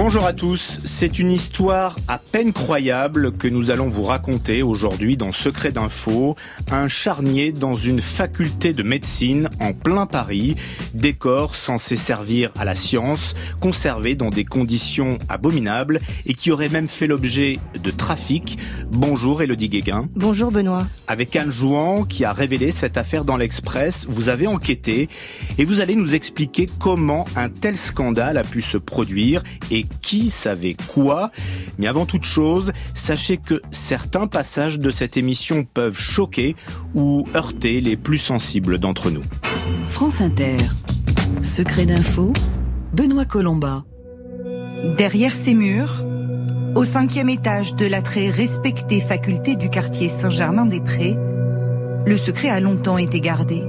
Bonjour à tous, c'est une histoire à peine croyable que nous allons vous raconter aujourd'hui dans Secret d'Info. Un charnier dans une faculté de médecine en plein Paris, décor censé servir à la science, conservé dans des conditions abominables et qui aurait même fait l'objet de trafic. Bonjour Élodie Guéguin. Bonjour Benoît. Avec Anne Jouan qui a révélé cette affaire dans l'Express, vous avez enquêté et vous allez nous expliquer comment un tel scandale a pu se produire et qui savait quoi. Mais avant toute chose, sachez que certains passages de cette émission peuvent choquer ou heurter les plus sensibles d'entre nous. France Inter. Secret d'Info, Benoît Colomba. Derrière ces murs, au 5e étage de la très respectée faculté du quartier Saint-Germain-des-Prés, le secret a longtemps été gardé.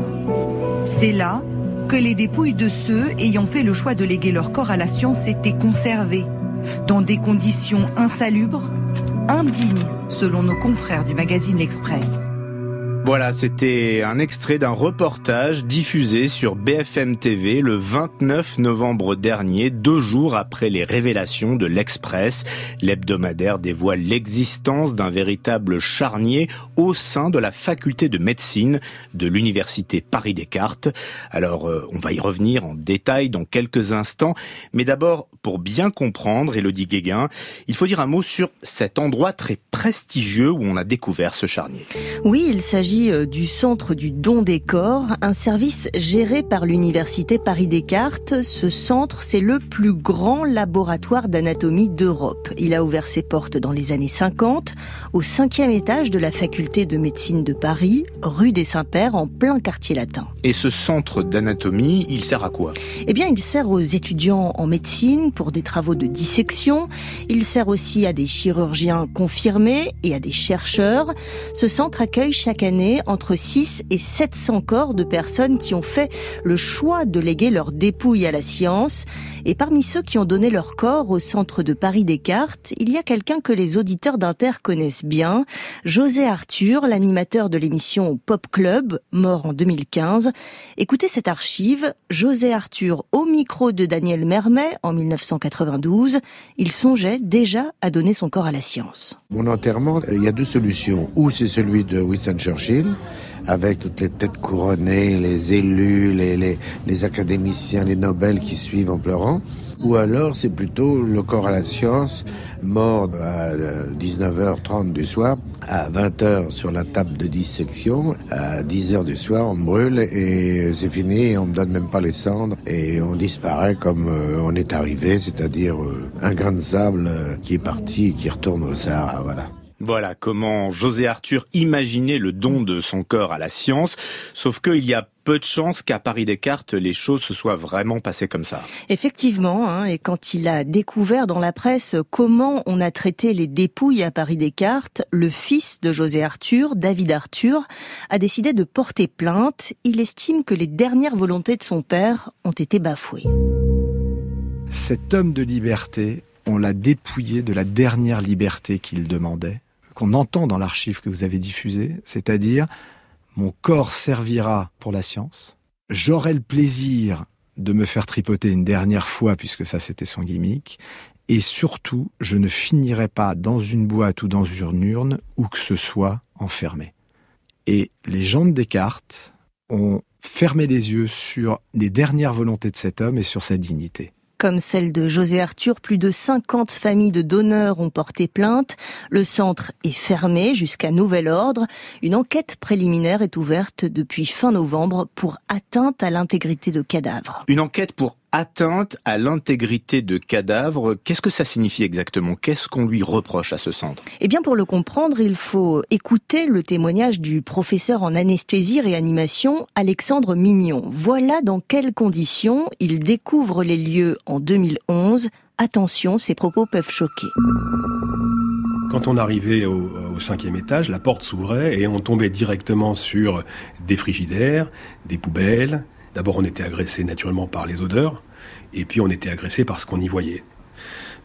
C'est là que les dépouilles de ceux ayant fait le choix de léguer leur corps à la science étaient conservées, dans des conditions insalubres, indignes, selon nos confrères du magazine L'Express. Voilà, c'était un extrait d'un reportage diffusé sur BFM TV le 29 novembre dernier, 2 jours après les révélations de l'Express. L'hebdomadaire dévoile l'existence d'un véritable charnier au sein de la faculté de médecine de l'université Paris-Descartes. Alors, on va y revenir en détail dans quelques instants. Mais d'abord, pour bien comprendre, Élodie Guéguin, il faut dire un mot sur cet endroit très prestigieux où on a découvert ce charnier. Oui, il s'agit du Centre du don des corps, un service géré par l'université Paris-Descartes. Ce centre, c'est le plus grand laboratoire d'anatomie d'Europe. Il a ouvert ses portes dans les années 50, au 5e étage de la faculté de médecine de Paris, rue des Saints-Pères, en plein quartier latin. Et ce centre d'anatomie, il sert à quoi ? Eh bien, il sert aux étudiants en médecine pour des travaux de dissection. Il sert aussi à des chirurgiens confirmés et à des chercheurs. Ce centre accueille chaque année entre 6 et 700 corps de personnes qui ont fait le choix de léguer leurs dépouilles à la science. Et parmi ceux qui ont donné leur corps au centre de Paris-Descartes, il y a quelqu'un que les auditeurs d'Inter connaissent bien, José Arthur, l'animateur de l'émission Pop Club, mort en 2015. Écoutez cette archive, José Arthur au micro de Daniel Mermet en 1992. Il songeait déjà à donner son corps à la science. Mon enterrement, il y a 2 solutions. Ou c'est celui de Winston Churchill, avec toutes les têtes couronnées, les élus, les académiciens, les Nobel qui suivent en pleurant. Ou alors c'est plutôt le corps à la science, mort à 19h30 du soir, à 20h sur la table de dissection, à 10h du soir on me brûle et c'est fini, on me donne même pas les cendres et on disparaît comme on est arrivé, c'est-à-dire un grain de sable qui est parti et qui retourne au Sahara, voilà. Voilà comment José Arthur imaginait le don de son corps à la science, sauf qu'il y a peu de chances qu'à Paris-Descartes, les choses se soient vraiment passées comme ça. Effectivement, et quand il a découvert dans la presse comment on a traité les dépouilles à Paris-Descartes, le fils de José Arthur, David Arthur, a décidé de porter plainte. Il estime que les dernières volontés de son père ont été bafouées. Cet homme de liberté, on l'a dépouillé de la dernière liberté qu'il demandait, qu'on entend dans l'archive que vous avez diffusée, c'est-à-dire « Mon corps servira pour la science, j'aurai le plaisir de me faire tripoter une dernière fois, puisque ça c'était son gimmick, et surtout, je ne finirai pas dans une boîte ou dans une urne, où que ce soit, enfermé. » Et les gens de Descartes ont fermé les yeux sur les dernières volontés de cet homme et sur sa dignité. Comme celle de José Arthur, plus de 50 familles de donneurs ont porté plainte. Le centre est fermé jusqu'à nouvel ordre. Une enquête préliminaire est ouverte depuis fin novembre pour atteinte à l'intégrité de cadavres. Une enquête pour atteinte à l'intégrité de cadavres, qu'est-ce que ça signifie exactement ? Qu'est-ce qu'on lui reproche à ce centre ? Eh bien, pour le comprendre, il faut écouter le témoignage du professeur en anesthésie-réanimation, Alexandre Mignon. Voilà dans quelles conditions il découvre les lieux en 2011. Attention, ces propos peuvent choquer. Quand on arrivait au 5e étage, la porte s'ouvrait et on tombait directement sur des frigidaires, des poubelles. D'abord, on était agressé naturellement par les odeurs, et puis on était agressé par ce qu'on y voyait.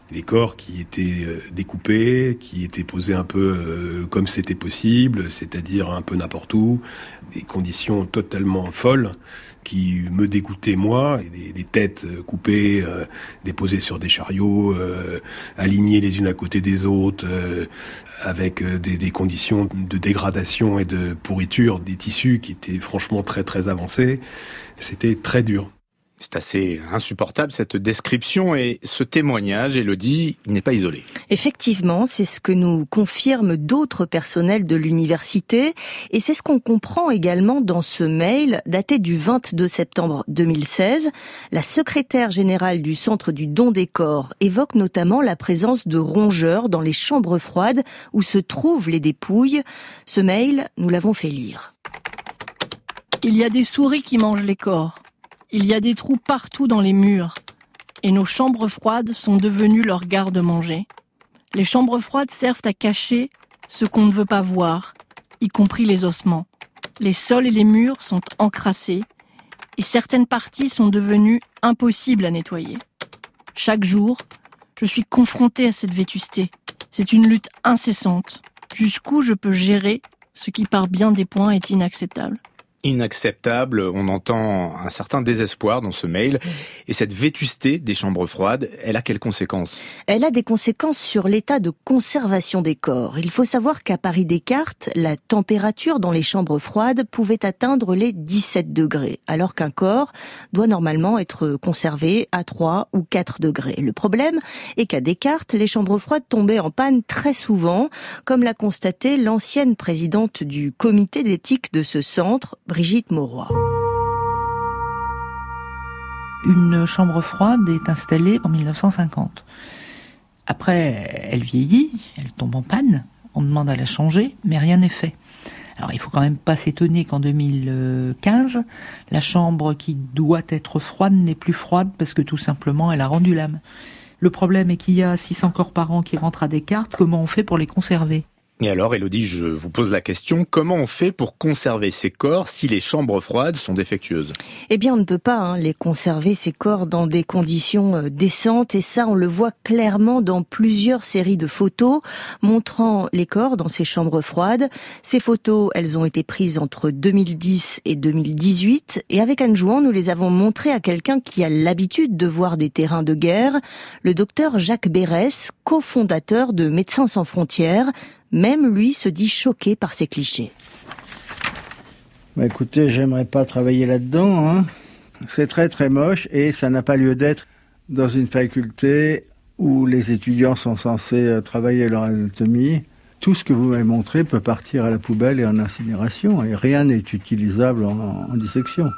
Des corps qui étaient découpés, qui étaient posés un peu comme c'était possible, c'est-à-dire un peu n'importe où, des conditions totalement folles qui me dégoûtaient moi, et des têtes coupées, déposées sur des chariots, alignées les unes à côté des autres, avec des conditions de dégradation et de pourriture des tissus qui étaient franchement très très avancées. C'était très dur. C'est assez insupportable cette description et ce témoignage, Élodie, il n'est pas isolé. Effectivement, c'est ce que nous confirment d'autres personnels de l'université et c'est ce qu'on comprend également dans ce mail daté du 22 septembre 2016. La secrétaire générale du Centre du don des corps évoque notamment la présence de rongeurs dans les chambres froides où se trouvent les dépouilles. Ce mail, nous l'avons fait lire. Il y a des souris qui mangent les corps. Il y a des trous partout dans les murs. Et nos chambres froides sont devenues leur garde-manger. Les chambres froides servent à cacher ce qu'on ne veut pas voir, y compris les ossements. Les sols et les murs sont encrassés et certaines parties sont devenues impossibles à nettoyer. Chaque jour, je suis confrontée à cette vétusté. C'est une lutte incessante. Jusqu'où je peux gérer ce qui, par bien des points, est inacceptable. Inacceptable, on entend un certain désespoir dans ce mail. Et cette vétusté des chambres froides, elle a quelles conséquences ? Elle a des conséquences sur l'état de conservation des corps. Il faut savoir qu'à Paris-Descartes, la température dans les chambres froides pouvait atteindre les 17 degrés, alors qu'un corps doit normalement être conservé à 3 ou 4 degrés. Le problème est qu'à Descartes, les chambres froides tombaient en panne très souvent, comme l'a constaté l'ancienne présidente du comité d'éthique de ce centre, Brigitte Mauroy. Une chambre froide est installée en 1950. Après, elle vieillit, elle tombe en panne, on demande à la changer, mais rien n'est fait. Alors il faut quand même pas s'étonner qu'en 2015, la chambre qui doit être froide n'est plus froide parce que tout simplement elle a rendu l'âme. Le problème est qu'il y a 600 corps par an qui rentrent à Descartes, comment on fait pour les conserver ? Et alors, Élodie, je vous pose la question, comment on fait pour conserver ces corps si les chambres froides sont défectueuses ? Eh bien, on ne peut pas les conserver, ces corps, dans des conditions décentes. Et ça, on le voit clairement dans plusieurs séries de photos montrant les corps dans ces chambres froides. Ces photos, elles ont été prises entre 2010 et 2018. Et avec Anne Jouan, nous les avons montrées à quelqu'un qui a l'habitude de voir des terrains de guerre, le docteur Jacques Berès, cofondateur de Médecins sans frontières. Même lui se dit choqué par ces clichés. Écoutez, j'aimerais pas travailler là-dedans. C'est très très moche et ça n'a pas lieu d'être dans une faculté où les étudiants sont censés travailler leur anatomie. Tout ce que vous m'avez montré peut partir à la poubelle et en incinération et rien n'est utilisable en dissection.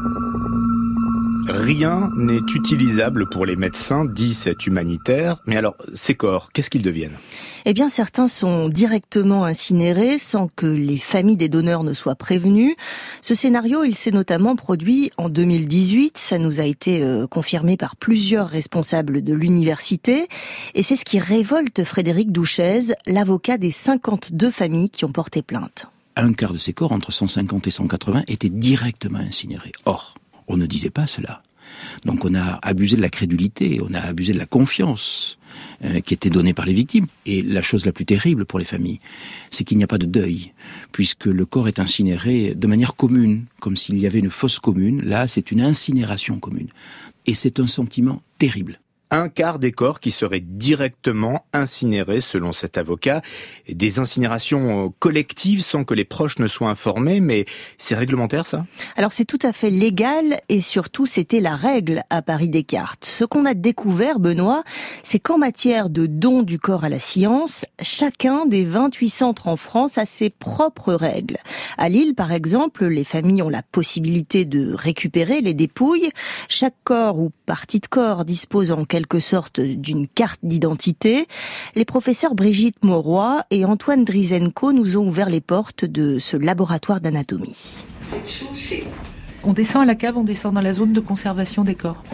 Rien n'est utilisable pour les médecins, dit cet humanitaire. Mais alors, ces corps, qu'est-ce qu'ils deviennent ? Eh bien, certains sont directement incinérés sans que les familles des donneurs ne soient prévenues. Ce scénario, il s'est notamment produit en 2018. Ça nous a été confirmé par plusieurs responsables de l'université. Et c'est ce qui révolte Frédéric Douchez, l'avocat des 52 familles qui ont porté plainte. Un quart de ces corps, entre 150 et 180, étaient directement incinérés. Or, on ne disait pas cela. Donc on a abusé de la crédulité, on a abusé de la confiance qui était donnée par les victimes. Et la chose la plus terrible pour les familles, c'est qu'il n'y a pas de deuil, puisque le corps est incinéré de manière commune, comme s'il y avait une fosse commune. Là, c'est une incinération commune. Et c'est un sentiment terrible. Un quart des corps qui seraient directement incinérés, selon cet avocat. Des incinérations collectives sans que les proches ne soient informés, mais c'est réglementaire, ça ? Alors c'est tout à fait légal et surtout c'était la règle à Paris-Descartes. Ce qu'on a découvert, Benoît, c'est qu'en matière de don du corps à la science, chacun des 28 centres en France a ses propres règles. À Lille, par exemple, les familles ont la possibilité de récupérer les dépouilles. Chaque corps ou partie de corps dispose en quelque sorte d'une carte d'identité. Les professeurs Brigitte Mauroy et Antoine Drizenko nous ont ouvert les portes de ce laboratoire d'anatomie. On descend à la cave, on descend dans la zone de conservation des corps.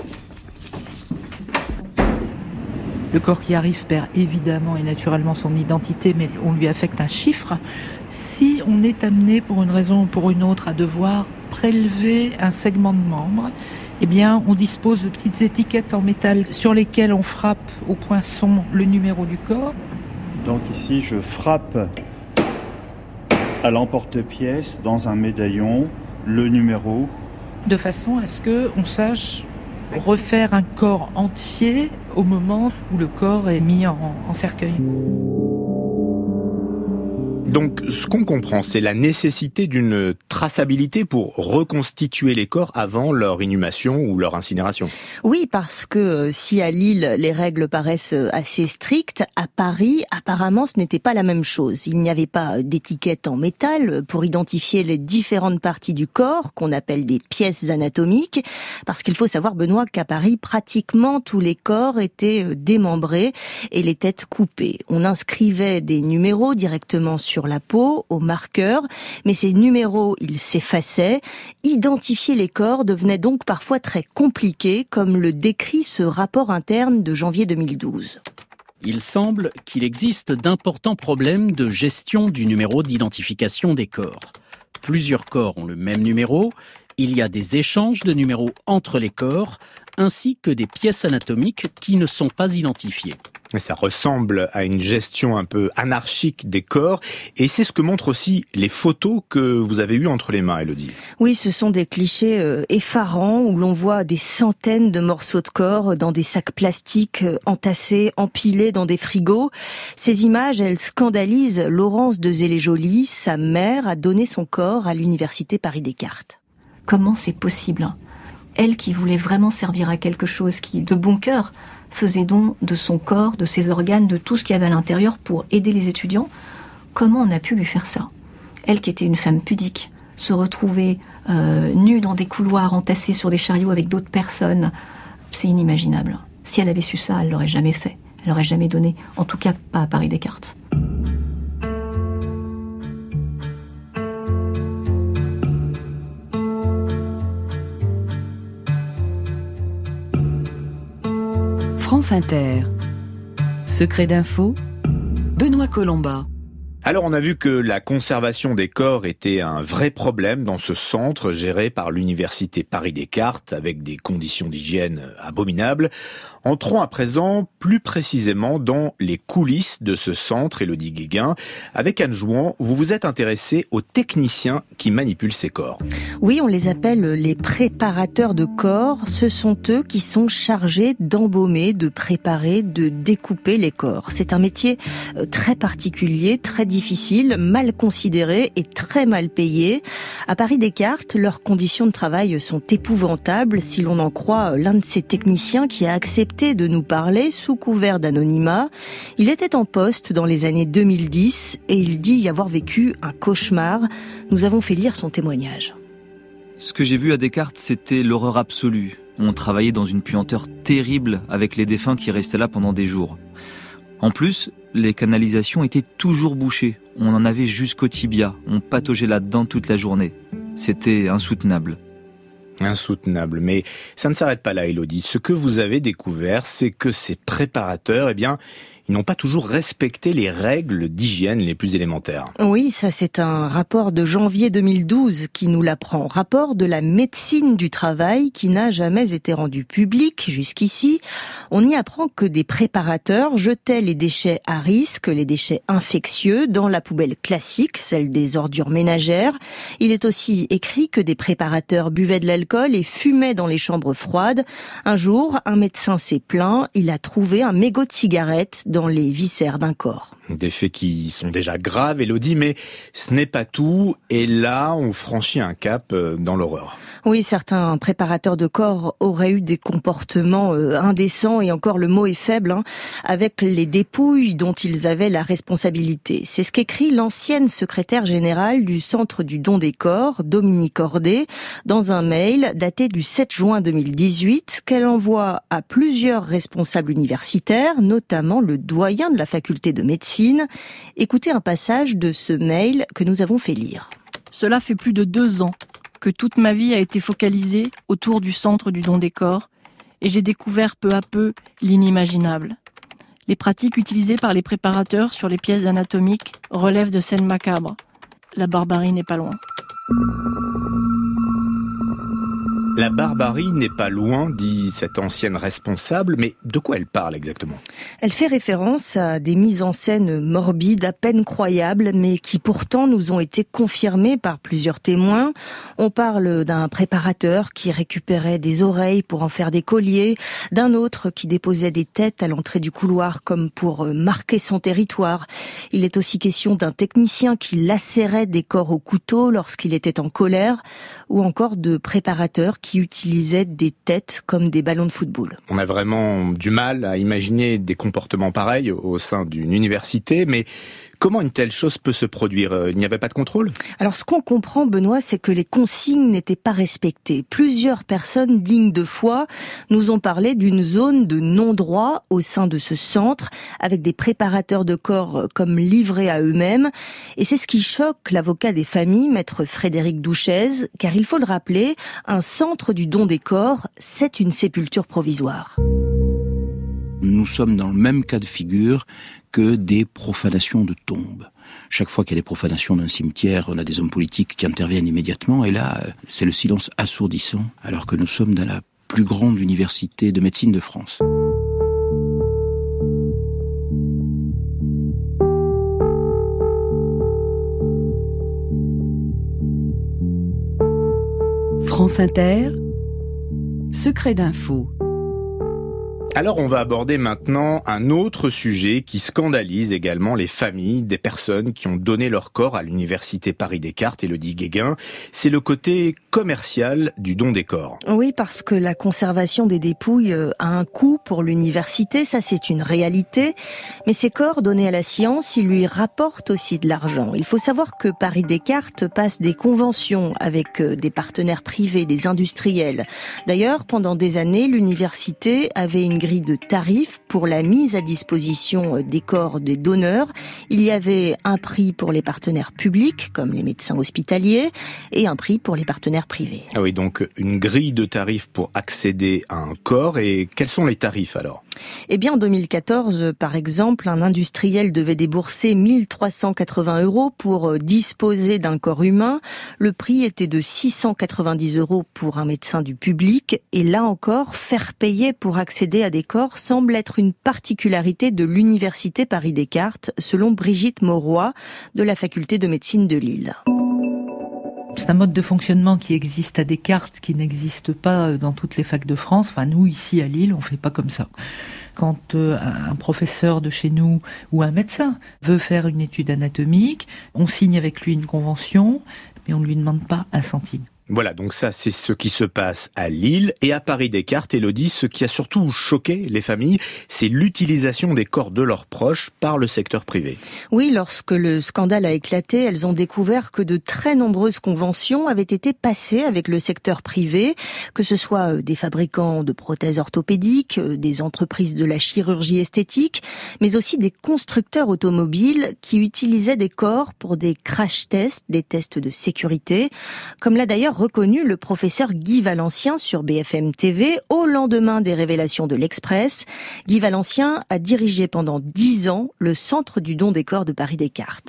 Le corps qui arrive perd évidemment et naturellement son identité, mais on lui affecte un chiffre. Si on est amené pour une raison ou pour une autre à devoir prélever un segment de membre, Eh bien, on dispose de petites étiquettes en métal sur lesquelles on frappe au poinçon le numéro du corps. Donc ici, je frappe à l'emporte-pièce dans un médaillon le numéro. De façon à ce qu'on sache refaire un corps entier au moment où le corps est mis en cercueil. Donc, ce qu'on comprend, c'est la nécessité d'une traçabilité pour reconstituer les corps avant leur inhumation ou leur incinération. Oui, parce que si à Lille, les règles paraissent assez strictes, à Paris, apparemment, ce n'était pas la même chose. Il n'y avait pas d'étiquette en métal pour identifier les différentes parties du corps, qu'on appelle des pièces anatomiques, parce qu'il faut savoir, Benoît, qu'à Paris, pratiquement tous les corps étaient démembrés et les têtes coupées. On inscrivait des numéros directement sur la peau, au marqueur, mais ces numéros, ils s'effaçaient. Identifier les corps devenait donc parfois très compliqué, comme le décrit ce rapport interne de janvier 2012. Il semble qu'il existe d'importants problèmes de gestion du numéro d'identification des corps. Plusieurs corps ont le même numéro, il y a des échanges de numéros entre les corps, ainsi que des pièces anatomiques qui ne sont pas identifiées. Et ça ressemble à une gestion un peu anarchique des corps, et c'est ce que montrent aussi les photos que vous avez eues entre les mains, Élodie. Oui, ce sont des clichés effarants où l'on voit des centaines de morceaux de corps dans des sacs plastiques entassés, empilés dans des frigos. Ces images, elles scandalisent Laurence de Zélé-Joly. Sa mère a donné son corps à l'université Paris-Descartes. Comment c'est possible ? Elle qui voulait vraiment servir à quelque chose, qui, de bon cœur, faisait don de son corps, de ses organes, de tout ce qu'il y avait à l'intérieur pour aider les étudiants. Comment on a pu lui faire ça ? Elle qui était une femme pudique, se retrouver nue dans des couloirs entassés sur des chariots avec d'autres personnes, c'est inimaginable. Si elle avait su ça, elle l'aurait jamais fait. Elle l'aurait jamais donné, en tout cas pas à Paris-Descartes. France Inter. Secret d'info, Benoît Colomba. Alors on a vu que la conservation des corps était un vrai problème dans ce centre géré par l'université Paris-Descartes avec des conditions d'hygiène abominables. Entrons à présent plus précisément dans les coulisses de ce centre, Élodie Guéguin. Avec Anne Jouan, vous vous êtes intéressée aux techniciens qui manipulent ces corps. Oui, on les appelle les préparateurs de corps. Ce sont eux qui sont chargés d'embaumer, de préparer, de découper les corps. C'est un métier très particulier, très difficile, mal considéré et très mal payé. À Paris-Descartes, leurs conditions de travail sont épouvantables si l'on en croit l'un de ces techniciens qui a accepté de nous parler sous couvert d'anonymat. Il était en poste dans les années 2010 et il dit y avoir vécu un cauchemar. Nous avons fait lire son témoignage. Ce que j'ai vu à Descartes, c'était l'horreur absolue. On travaillait dans une puanteur terrible avec les défunts qui restaient là pendant des jours. En plus, les canalisations étaient toujours bouchées. On en avait jusqu'au tibia. On pataugeait là-dedans toute la journée. C'était insoutenable. Insoutenable. Mais ça ne s'arrête pas là, Élodie. Ce que vous avez découvert, c'est que ces préparateurs, ils n'ont pas toujours respecté les règles d'hygiène les plus élémentaires. Oui, ça c'est un rapport de janvier 2012 qui nous l'apprend. Rapport de la médecine du travail qui n'a jamais été rendu public jusqu'ici. On y apprend que des préparateurs jetaient les déchets à risque, les déchets infectieux, dans la poubelle classique, celle des ordures ménagères. Il est aussi écrit que des préparateurs buvaient de l'alcool et fumaient dans les chambres froides. Un jour, un médecin s'est plaint, il a trouvé un mégot de cigarette dans les viscères d'un corps. Des faits qui sont déjà graves, Élodie, mais ce n'est pas tout. Et là, on franchit un cap dans l'horreur. Oui, certains préparateurs de corps auraient eu des comportements indécents, et encore le mot est faible, avec les dépouilles dont ils avaient la responsabilité. C'est ce qu'écrit l'ancienne secrétaire générale du Centre du don des corps, Dominique Ordet, dans un mail daté du 7 juin 2018, qu'elle envoie à plusieurs responsables universitaires, notamment le doyen de la faculté de médecine. Écoutez un passage de ce mail que nous avons fait lire. Cela fait plus de 2 ans que toute ma vie a été focalisée autour du centre du don des corps et j'ai découvert peu à peu l'inimaginable. Les pratiques utilisées par les préparateurs sur les pièces anatomiques relèvent de scènes macabres. La barbarie n'est pas loin. La barbarie n'est pas loin, dit cette ancienne responsable, mais de quoi elle parle exactement ? Elle fait référence à des mises en scène morbides, à peine croyables, mais qui pourtant nous ont été confirmées par plusieurs témoins. On parle d'un préparateur qui récupérait des oreilles pour en faire des colliers, d'un autre qui déposait des têtes à l'entrée du couloir comme pour marquer son territoire. Il est aussi question d'un technicien qui lacérait des corps au couteau lorsqu'il était en colère, ou encore de préparateurs qui utilisaient des têtes comme des ballons de football. On a vraiment du mal à imaginer des comportements pareils au sein d'une université, mais comment une telle chose peut se produire ? Il n'y avait pas de contrôle ? Alors ce qu'on comprend, Benoît, c'est que les consignes n'étaient pas respectées. Plusieurs personnes dignes de foi nous ont parlé d'une zone de non-droit au sein de ce centre, avec des préparateurs de corps comme livrés à eux-mêmes. Et c'est ce qui choque l'avocat des familles, maître Frédéric Douchez, car il faut le rappeler, un centre du don des corps, c'est une sépulture provisoire. Nous sommes dans le même cas de figure que des profanations de tombes. Chaque fois qu'il y a des profanations d'un cimetière, on a des hommes politiques qui interviennent immédiatement, et là, c'est le silence assourdissant, alors que nous sommes dans la plus grande université de médecine de France. France Inter, Secret d'info. Alors on va aborder maintenant un autre sujet qui scandalise également les familles des personnes qui ont donné leur corps à l'université Paris-Descartes, Élodie Guéguin. C'est le côté commercial du don des corps. Oui, parce que la conservation des dépouilles a un coût pour l'université, ça c'est une réalité. Mais ces corps donnés à la science, ils lui rapportent aussi de l'argent. Il faut savoir que Paris-Descartes passe des conventions avec des partenaires privés, des industriels. D'ailleurs, pendant des années, l'université avait une grille de tarifs pour la mise à disposition des corps des donneurs. Il y avait un prix pour les partenaires publics, comme les médecins hospitaliers, et un prix pour les partenaires privés. Ah oui, donc une grille de tarifs pour accéder à un corps. Et quels sont les tarifs alors ? Eh bien, en 2014, par exemple, un industriel devait débourser 1380 € pour disposer d'un corps humain. Le prix était de 690 € pour un médecin du public. Et là encore, faire payer pour accéder à des corps semble être une particularité de l'université Paris-Descartes, selon Brigitte Mauroy, de la faculté de médecine de Lille. C'est un mode de fonctionnement qui existe à Descartes, qui n'existe pas dans toutes les facs de France. Enfin, nous, ici, à Lille, on fait pas comme ça. Quand un professeur de chez nous ou un médecin veut faire une étude anatomique, on signe avec lui une convention, mais on ne lui demande pas un centime. Voilà, donc ça, c'est ce qui se passe à Lille. Et à Paris-Descartes, Élodie, ce qui a surtout choqué les familles, c'est l'utilisation des corps de leurs proches par le secteur privé. Oui, lorsque le scandale a éclaté, elles ont découvert que de très nombreuses conventions avaient été passées avec le secteur privé, que ce soit des fabricants de prothèses orthopédiques, des entreprises de la chirurgie esthétique, mais aussi des constructeurs automobiles qui utilisaient des corps pour des crash tests, des tests de sécurité, comme l'a d'ailleurs reconnu le professeur Guy Valencien sur BFM TV au lendemain des révélations de l'Express. Guy Valencien a dirigé pendant 10 ans le centre du don des corps de Paris-Descartes.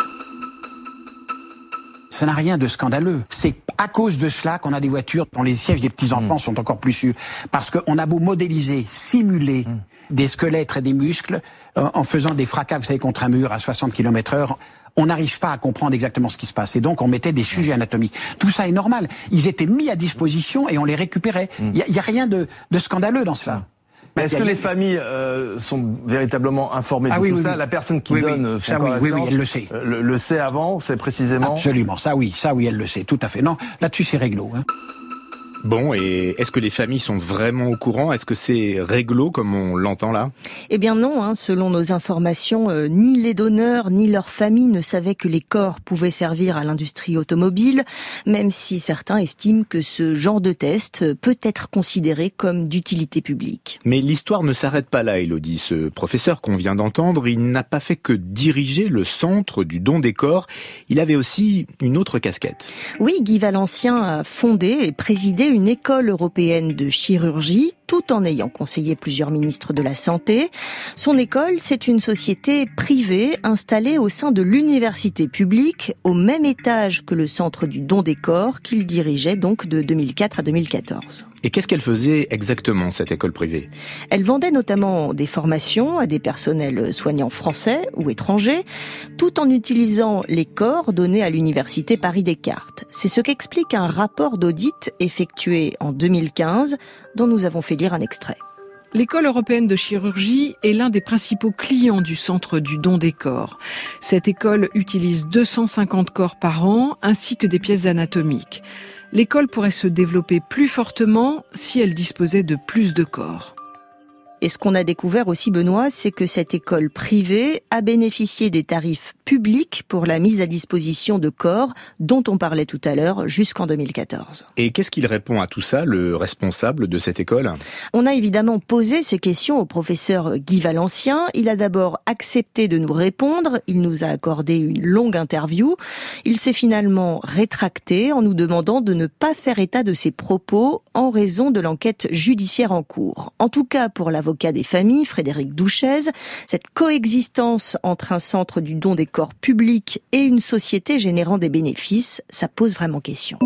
Ça n'a rien de scandaleux. C'est à cause de cela qu'on a des voitures dont les sièges des petits-enfants sont encore plus sûrs. Parce qu'on a beau modéliser, simuler des squelettes et des muscles en faisant des fracas, vous savez, contre un mur à 60 km/h, on n'arrive pas à comprendre exactement ce qui se passe. Et donc, on mettait des sujets anatomiques. Tout ça est normal. Ils étaient mis à disposition et on les récupérait. Il y a rien de scandaleux dans cela. Mais est-ce que les familles sont véritablement informées de tout ça ? La personne qui donne son corps à la science, elle le sait. Le sait avant, c'est précisément... Absolument, ça oui, elle le sait, tout à fait. Non, là-dessus c'est réglo. Bon, et est-ce que les familles sont vraiment au courant ? Est-ce que c'est réglo comme on l'entend là ? Eh bien non, selon nos informations, ni les donneurs ni leurs familles ne savaient que les corps pouvaient servir à l'industrie automobile, même si certains estiment que ce genre de test peut être considéré comme d'utilité publique. Mais l'histoire ne s'arrête pas là, Élodie. Ce professeur qu'on vient d'entendre, il n'a pas fait que diriger le centre du don des corps, il avait aussi une autre casquette. Oui, Guy Valencien a fondé et présidé une école européenne de chirurgie tout en ayant conseillé plusieurs ministres de la Santé. Son école, c'est une société privée installée au sein de l'université publique, au même étage que le centre du don des corps qu'il dirigeait donc de 2004 à 2014. Et qu'est-ce qu'elle faisait exactement, cette école privée ? Elle vendait notamment des formations à des personnels soignants français ou étrangers, tout en utilisant les corps donnés à l'université Paris-Descartes. C'est ce qu'explique un rapport d'audit effectué en 2015, dont nous avons fait lire un extrait. L'École européenne de chirurgie est l'un des principaux clients du centre du don des corps. Cette école utilise 250 corps par an, ainsi que des pièces anatomiques. L'école pourrait se développer plus fortement si elle disposait de plus de corps. Et ce qu'on a découvert aussi, Benoît, c'est que cette école privée a bénéficié des tarifs publics pour la mise à disposition de corps dont on parlait tout à l'heure jusqu'en 2014. Et qu'est-ce qu'il répond à tout ça, le responsable de cette école ? On a évidemment posé ces questions au professeur Guy Valencien. Il a d'abord accepté de nous répondre. Il nous a accordé une longue interview. Il s'est finalement rétracté en nous demandant de ne pas faire état de ses propos en raison de l'enquête judiciaire en cours. En tout cas, pour l'avocat des familles, Frédéric Douchez, cette coexistence entre un centre du don des corps public et une société générant des bénéfices, ça pose vraiment question.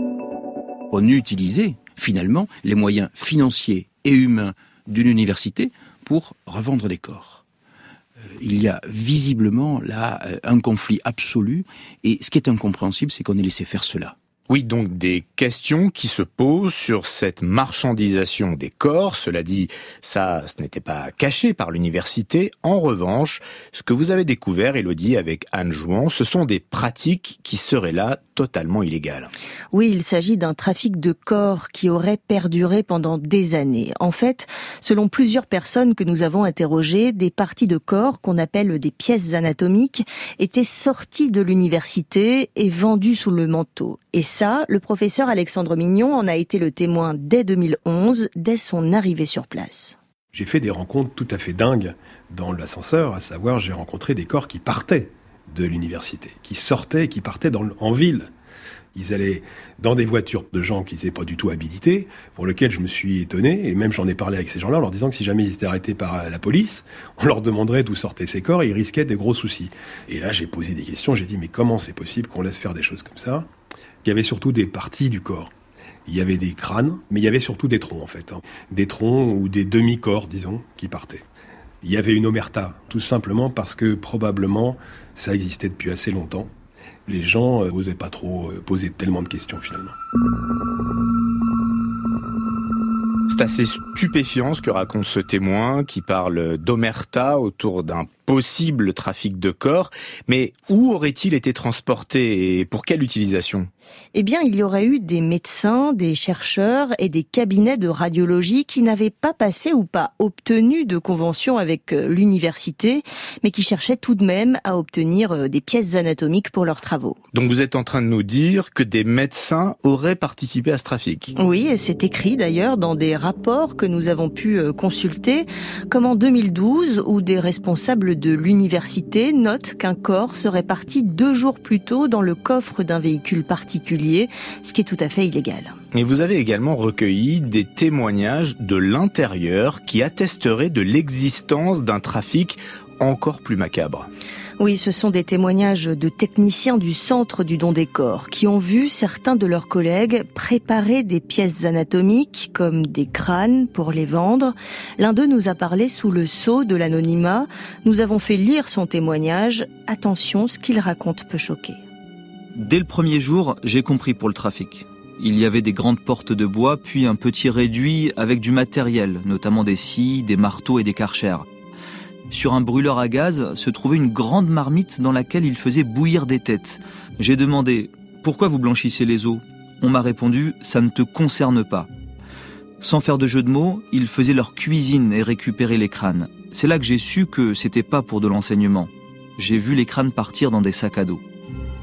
On utilisait finalement les moyens financiers et humains d'une université pour revendre des corps. Il y a visiblement là un conflit absolu, et ce qui est incompréhensible, c'est qu'on ait laissé faire cela. Oui, donc des questions qui se posent sur cette marchandisation des corps. Cela dit, ce n'était pas caché par l'université. En revanche, ce que vous avez découvert, Élodie, avec Anne Jouan, ce sont des pratiques qui seraient là totalement illégales. Oui, il s'agit d'un trafic de corps qui aurait perduré pendant des années. En fait, selon plusieurs personnes que nous avons interrogées, des parties de corps qu'on appelle des pièces anatomiques étaient sorties de l'université et vendues sous le manteau. Et ça, le professeur Alexandre Mignon en a été le témoin dès 2011, dès son arrivée sur place. J'ai fait des rencontres tout à fait dingues dans l'ascenseur, à savoir j'ai rencontré des corps qui partaient de l'université, qui sortaient et qui partaient en ville. Ils allaient dans des voitures de gens qui n'étaient pas du tout habilités, pour lesquels je me suis étonné, et même j'en ai parlé avec ces gens-là en leur disant que si jamais ils étaient arrêtés par la police, on leur demanderait d'où sortaient ces corps et ils risquaient des gros soucis. Et là, j'ai posé des questions, j'ai dit mais comment c'est possible qu'on laisse faire des choses comme ça ? Il y avait surtout des parties du corps. Il y avait des crânes, mais il y avait surtout des troncs en fait. Des troncs ou des demi-corps, disons, qui partaient. Il y avait une omerta, tout simplement parce que probablement ça existait depuis assez longtemps. Les gens n'osaient pas trop poser tellement de questions finalement. C'est assez stupéfiant ce que raconte ce témoin qui parle d'omerta autour d'un possible trafic de corps. Mais où aurait-il été transporté et pour quelle utilisation ? Eh bien, il y aurait eu des médecins, des chercheurs et des cabinets de radiologie qui n'avaient pas passé ou pas obtenu de convention avec l'université, mais qui cherchaient tout de même à obtenir des pièces anatomiques pour leurs travaux. Donc vous êtes en train de nous dire que des médecins auraient participé à ce trafic ? Oui, et c'est écrit d'ailleurs dans des rapports que nous avons pu consulter, comme en 2012, où des responsables de l'université notent qu'un corps serait parti 2 jours plus tôt dans le coffre d'un véhicule particulier, ce qui est tout à fait illégal. Et vous avez également recueilli des témoignages de l'intérieur qui attesteraient de l'existence d'un trafic encore plus macabre. Oui, ce sont des témoignages de techniciens du centre du don des corps qui ont vu certains de leurs collègues préparer des pièces anatomiques comme des crânes pour les vendre. L'un d'eux nous a parlé sous le sceau de l'anonymat. Nous avons fait lire son témoignage. Attention, ce qu'il raconte peut choquer. Dès le premier jour, j'ai compris pour le trafic. Il y avait des grandes portes de bois, puis un petit réduit avec du matériel, notamment des scies, des marteaux et des karchers. Sur un brûleur à gaz se trouvait une grande marmite dans laquelle il faisait bouillir des têtes. J'ai demandé « Pourquoi vous blanchissez les os ?» On m'a répondu « Ça ne te concerne pas ». Sans faire de jeu de mots, ils faisaient leur cuisine et récupéraient les crânes. C'est là que j'ai su que c'était pas pour de l'enseignement. J'ai vu les crânes partir dans des sacs à dos.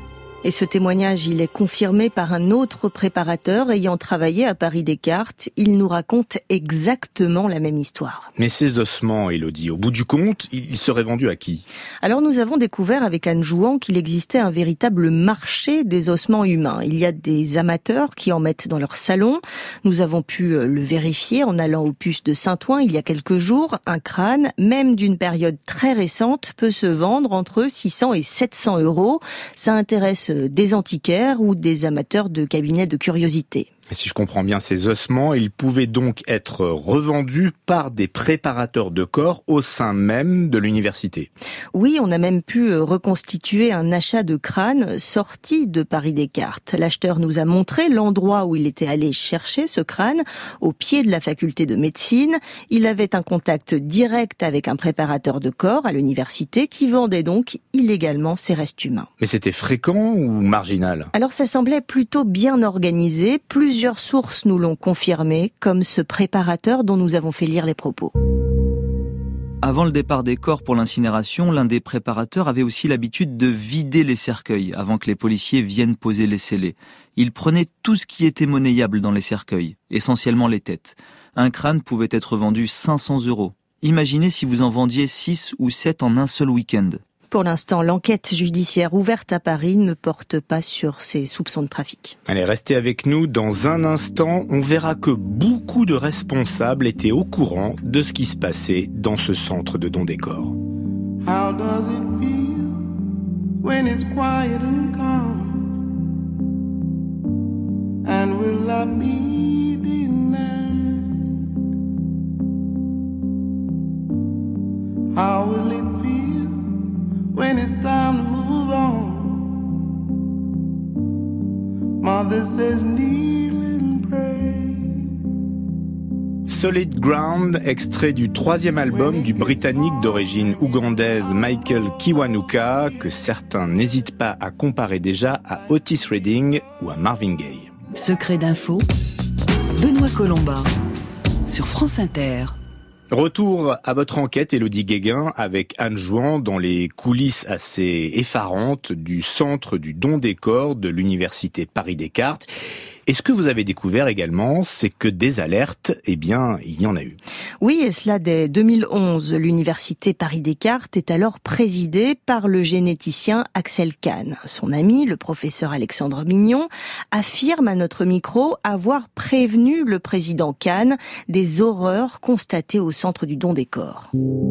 Et ce témoignage, il est confirmé par un autre préparateur ayant travaillé à Paris-Descartes. Il nous raconte exactement la même histoire. Mais ces ossements, Élodie, au bout du compte, ils seraient vendus à qui? Alors nous avons découvert avec Anne Jouan qu'il existait un véritable marché des ossements humains. Il y a des amateurs qui en mettent dans leur salon. Nous avons pu le vérifier en allant au puce de Saint-Ouen il y a quelques jours. Un crâne, même d'une période très récente, peut se vendre entre 600 et 700 €. Ça intéresse des antiquaires ou des amateurs de cabinets de curiosités. Et si je comprends bien, ces ossements, ils pouvaient donc être revendus par des préparateurs de corps au sein même de l'université. Oui, on a même pu reconstituer un achat de crâne sorti de Paris-Descartes. L'acheteur nous a montré l'endroit où il était allé chercher ce crâne, au pied de la faculté de médecine. Il avait un contact direct avec un préparateur de corps à l'université qui vendait donc illégalement ses restes humains. Mais c'était fréquent ou marginal? Alors ça semblait plutôt bien organisé. Plusieurs sources nous l'ont confirmé, comme ce préparateur dont nous avons fait lire les propos. Avant le départ des corps pour l'incinération, l'un des préparateurs avait aussi l'habitude de vider les cercueils avant que les policiers viennent poser les scellés. Il prenait tout ce qui était monnayable dans les cercueils, essentiellement les têtes. Un crâne pouvait être vendu 500 €. Imaginez si vous en vendiez 6 ou 7 en un seul week-end. Pour l'instant, l'enquête judiciaire ouverte à Paris ne porte pas sur ces soupçons de trafic. Allez, restez avec nous. Dans un instant, on verra que beaucoup de responsables étaient au courant de ce qui se passait dans ce centre de don des corps. How does it feel when it's quiet and calm? And will I be denied? How will it feel when it's time to move on? Mother says kneel and pray. Solid Ground, extrait du 3e album du Britannique d'origine ougandaise Michael Kiwanuka, que certains n'hésitent pas à comparer déjà à Otis Redding ou à Marvin Gaye. Secret d'info, Benoît Colomba, sur France Inter. Retour à votre enquête, Élodie Guéguin, avec Anne Jouan dans les coulisses assez effarantes du centre du don des corps de l'université Paris-Descartes. Et ce que vous avez découvert également, c'est que des alertes, eh bien, il y en a eu. Oui, et cela dès 2011. L'université Paris-Descartes est alors présidée par le généticien Axel Kahn. Son ami, le professeur Alexandre Mignon, affirme à notre micro avoir prévenu le président Kahn des horreurs constatées au centre du don des corps.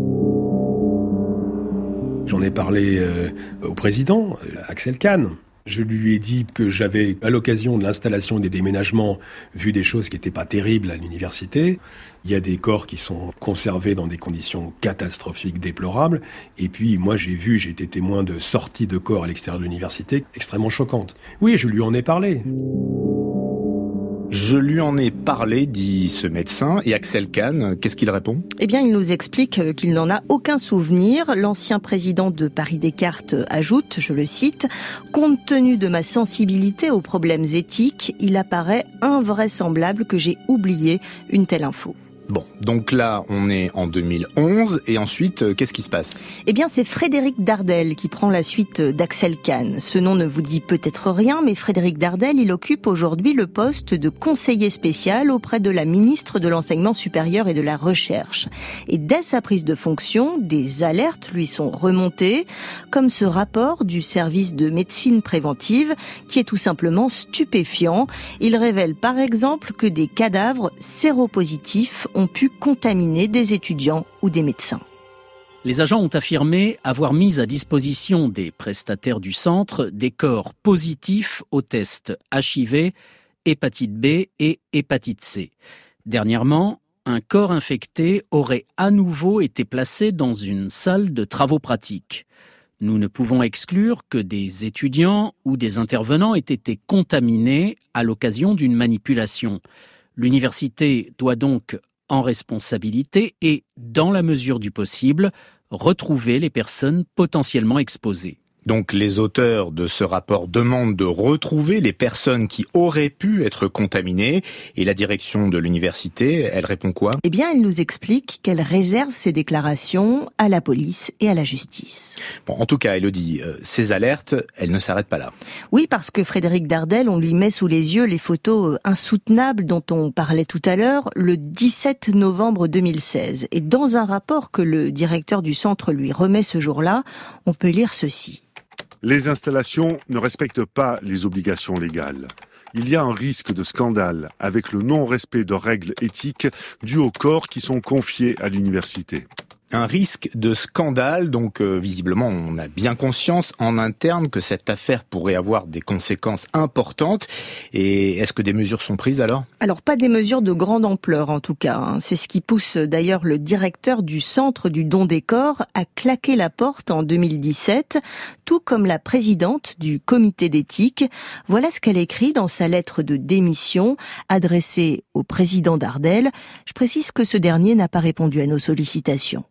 J'en ai parlé au président, Axel Kahn. Je lui ai dit que j'avais, à l'occasion de l'installation des déménagements, vu des choses qui n'étaient pas terribles à l'université. Il y a des corps qui sont conservés dans des conditions catastrophiques, déplorables. Et puis, moi, j'ai été témoin de sorties de corps à l'extérieur de l'université extrêmement choquantes. Oui, je lui en ai parlé. Je lui en ai parlé, dit ce médecin, et Axel Kahn, qu'est-ce qu'il répond? Eh bien, il nous explique qu'il n'en a aucun souvenir. L'ancien président de Paris-Descartes ajoute, je le cite, « Compte tenu de ma sensibilité aux problèmes éthiques, il apparaît invraisemblable que j'ai oublié une telle info. » Bon, donc là, on est en 2011, et ensuite, qu'est-ce qui se passe? Eh bien, c'est Frédéric Dardel qui prend la suite d'Axel Kahn. Ce nom ne vous dit peut-être rien, mais Frédéric Dardel, il occupe aujourd'hui le poste de conseiller spécial auprès de la ministre de l'Enseignement supérieur et de la Recherche. Et dès sa prise de fonction, des alertes lui sont remontées, comme ce rapport du service de médecine préventive, qui est tout simplement stupéfiant. Il révèle par exemple que des cadavres séropositifs ont pu contaminer des étudiants ou des médecins. Les agents ont affirmé avoir mis à disposition des prestataires du centre des corps positifs aux tests HIV, hépatite B et hépatite C. Dernièrement, un corps infecté aurait à nouveau été placé dans une salle de travaux pratiques. Nous ne pouvons exclure que des étudiants ou des intervenants aient été contaminés à l'occasion d'une manipulation. L'université doit donc, en responsabilité et, dans la mesure du possible, retrouver les personnes potentiellement exposées. Donc les auteurs de ce rapport demandent de retrouver les personnes qui auraient pu être contaminées. Et la direction de l'université, elle répond quoi ? Eh bien, elle nous explique qu'elle réserve ses déclarations à la police et à la justice. Bon, en tout cas, Élodie, ces alertes, elles ne s'arrêtent pas là. Oui, parce que Frédéric Dardel, on lui met sous les yeux les photos insoutenables dont on parlait tout à l'heure, le 17 novembre 2016. Et dans un rapport que le directeur du centre lui remet ce jour-là, on peut lire ceci. Les installations ne respectent pas les obligations légales. Il y a un risque de scandale avec le non-respect de règles éthiques dues aux corps qui sont confiés à l'université. Un risque de scandale, donc visiblement on a bien conscience en interne que cette affaire pourrait avoir des conséquences importantes. Et est-ce que des mesures sont prises alors ? Alors pas des mesures de grande ampleur en tout cas. C'est ce qui pousse d'ailleurs le directeur du centre du don des corps à claquer la porte en 2017, tout comme la présidente du comité d'éthique. Voilà ce qu'elle écrit dans sa lettre de démission adressée au président Dardel. Je précise que ce dernier n'a pas répondu à nos sollicitations.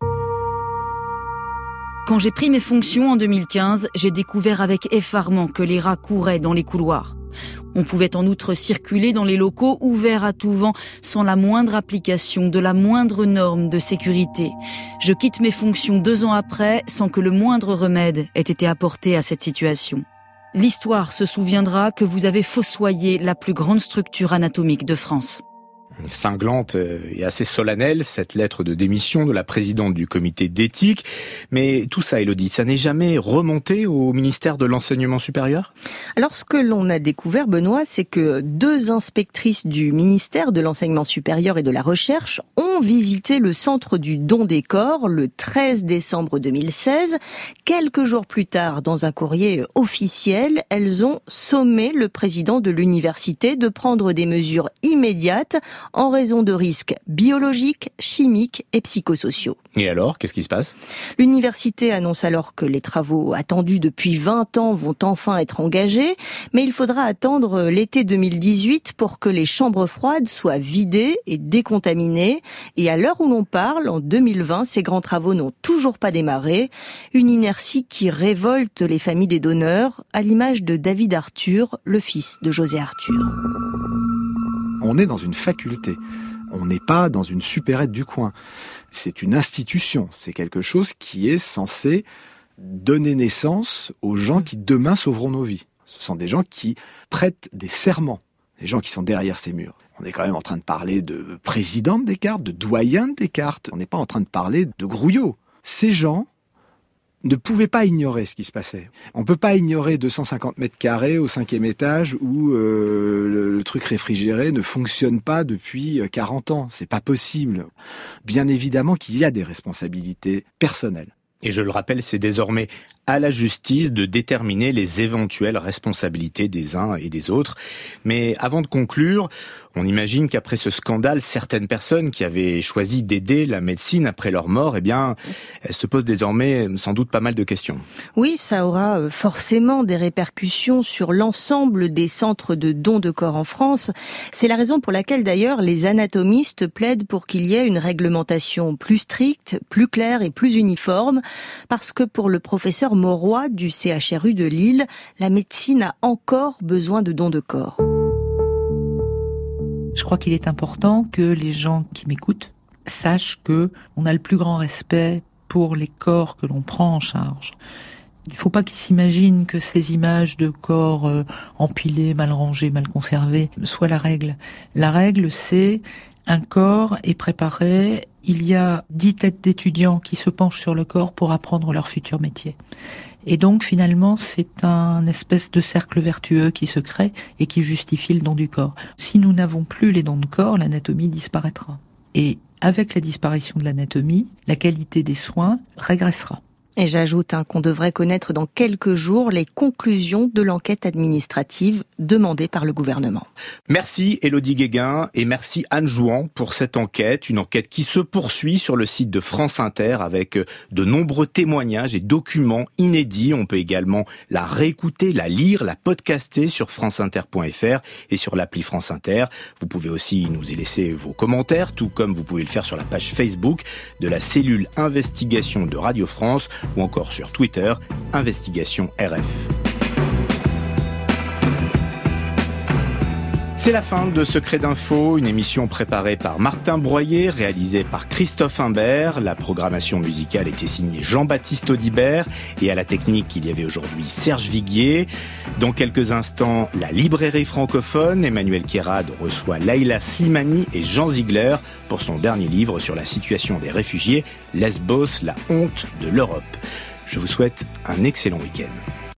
Quand j'ai pris mes fonctions en 2015, j'ai découvert avec effarement que les rats couraient dans les couloirs. On pouvait en outre circuler dans les locaux ouverts à tout vent sans la moindre application de la moindre norme de sécurité. Je quitte mes fonctions 2 ans après sans que le moindre remède ait été apporté à cette situation. L'histoire se souviendra que vous avez fossoyé la plus grande structure anatomique de France. Cinglante et assez solennelle, cette lettre de démission de la présidente du comité d'éthique. Mais tout ça, Élodie, ça n'est jamais remonté au ministère de l'Enseignement supérieur ? Alors, ce que l'on a découvert, Benoît, c'est que 2 inspectrices du ministère de l'Enseignement supérieur et de la Recherche ont visité le centre du don des corps le 13 décembre 2016. Quelques jours plus tard, dans un courrier officiel, elles ont sommé le président de l'université de prendre des mesures immédiates en raison de risques biologiques, chimiques et psychosociaux. Et alors, qu'est-ce qui se passe ? L'université annonce alors que les travaux attendus depuis 20 ans vont enfin être engagés, mais il faudra attendre l'été 2018 pour que les chambres froides soient vidées et décontaminées. Et à l'heure où l'on parle, en 2020, ces grands travaux n'ont toujours pas démarré. Une inertie qui révolte les familles des donneurs, à l'image de David Arthur, le fils de José Arthur. On est dans une faculté. On n'est pas dans une supérette du coin. C'est une institution. C'est quelque chose qui est censé donner naissance aux gens qui demain sauveront nos vies. Ce sont des gens qui prêtent des serments. Les gens qui sont derrière ces murs. On est quand même en train de parler de président de Descartes, de doyen de Descartes. On n'est pas en train de parler de Grouillot. Ces gens ne pouvaient pas ignorer ce qui se passait. On ne peut pas ignorer 250 mètres carrés au 5e étage où le truc réfrigéré ne fonctionne pas depuis 40 ans. C'est pas possible. Bien évidemment qu'il y a des responsabilités personnelles. Et je le rappelle, c'est désormais à la justice de déterminer les éventuelles responsabilités des uns et des autres. Mais avant de conclure, on imagine qu'après ce scandale, certaines personnes qui avaient choisi d'aider la médecine après leur mort, eh bien, elles se posent désormais sans doute pas mal de questions. Oui, ça aura forcément des répercussions sur l'ensemble des centres de dons de corps en France. C'est la raison pour laquelle d'ailleurs les anatomistes plaident pour qu'il y ait une réglementation plus stricte, plus claire et plus uniforme, parce que pour le professeur Mauroy du CHRU de Lille, la médecine a encore besoin de dons de corps. Je crois qu'il est important que les gens qui m'écoutent sachent que on a le plus grand respect pour les corps que l'on prend en charge. Il ne faut pas qu'ils s'imaginent que ces images de corps empilés, mal rangés, mal conservés soient la règle. La règle, c'est un corps est préparé, il y a 10 têtes d'étudiants qui se penchent sur le corps pour apprendre leur futur métier. Et donc finalement, c'est un espèce de cercle vertueux qui se crée et qui justifie le don du corps. Si nous n'avons plus les dons de corps, l'anatomie disparaîtra. Et avec la disparition de l'anatomie, la qualité des soins régressera. Et j'ajoute qu'on devrait connaître dans quelques jours les conclusions de l'enquête administrative demandée par le gouvernement. Merci Élodie Guéguin et merci Anne Jouan pour cette enquête. Une enquête qui se poursuit sur le site de France Inter avec de nombreux témoignages et documents inédits. On peut également la réécouter, la lire, la podcaster sur franceinter.fr et sur l'appli France Inter. Vous pouvez aussi nous y laisser vos commentaires, tout comme vous pouvez le faire sur la page Facebook de la cellule investigation de Radio France. ou encore sur Twitter, Investigation RF. C'est la fin de Secret d'Info, une émission préparée par Martin Broyer, réalisée par Christophe Imbert. La programmation musicale était signée Jean-Baptiste Audibert et à la technique, il y avait aujourd'hui Serge Viguier. Dans quelques instants, la librairie francophone, Emmanuel Kérad reçoit Laïla Slimani et Jean Ziegler pour son dernier livre sur la situation des réfugiés, Lesbos, la honte de l'Europe. Je vous souhaite un excellent week-end.